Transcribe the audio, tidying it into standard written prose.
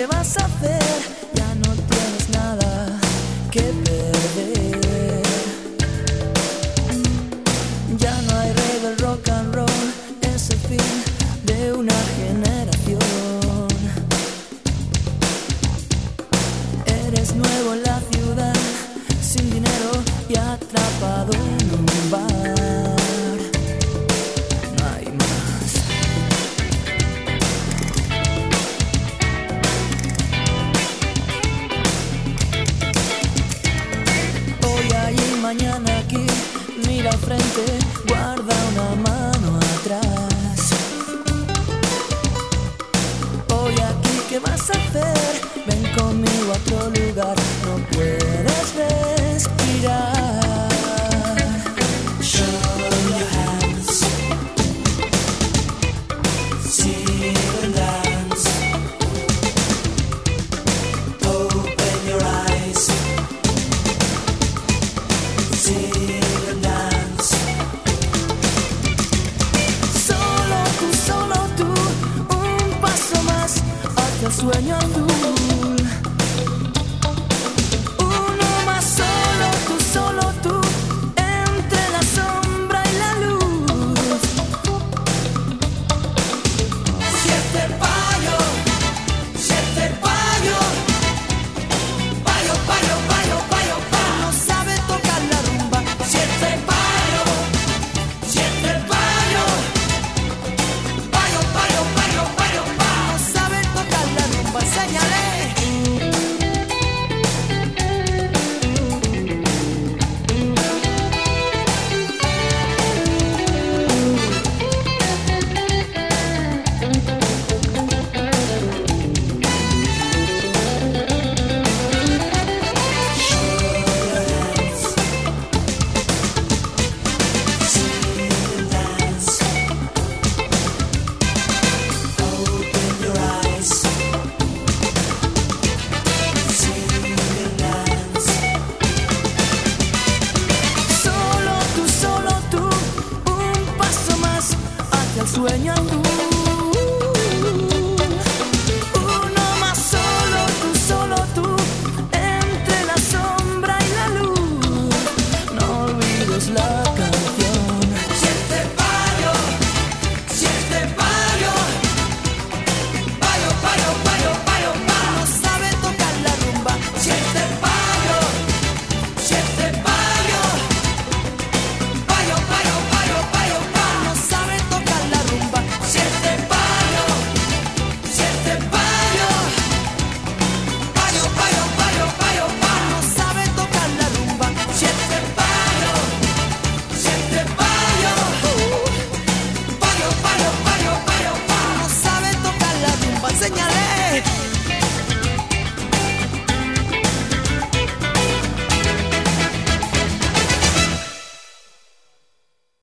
¿qué vas a hacer? Ya no tienes nada que perder. Ya no hay rey del rock and roll, es el fin de una generación. Eres nuevo en la ciudad, sin dinero y atrapado en un bar. No hay más. Hoy allí, mañana aquí, mira al frente, guarda una mano atrás. Hoy aquí, ¿qué vas a hacer? Ven conmigo a otro lugar, no puedes respirar. Show your hands, sing and dance. Open your eyes, sing and dance. Solo tú, un paso más hacia el sueño andul. Solo tú, entre la sombra y la luz. Siete payo, payo, payo, payo, payo, payo. No sabe tocar la rumba. Siete payo, payo, payo, payo, payo, payo. No sabe tocar la rumba, enséñale. Solo tú, un paso más hacia el sueño andul.